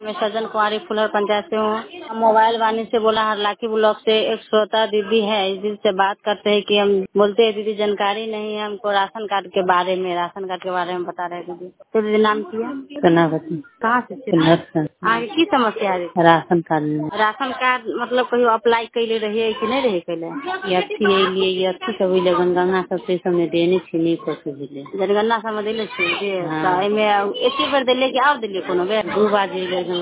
मैं सज्जन कुमारी फुलर पंचायत से हूँ। मोबाइल वाणी से बोला हरलाखी ब्लॉक से एक श्रोता दीदी है, इस दीदी से बात करते हैं कि हम बोलते हैं दीदी जानकारी नहीं है हमको राशन कार्ड के बारे में, बता रहे हैं दीदी। तो दीदी नाम किया कनावती, कहाँ से आगे की समस्या है? राशन कार्ड में। राशन कार्ड मतलब कहीं अप्लाई कैले रहिए कि नहीं रहे कैले? अच्छी सब जनगणना सबसे समय देने छीनी जनगणना समय दिले छी एक ही बार दिले कि और दिले कोनो बेर 2 बार दिले।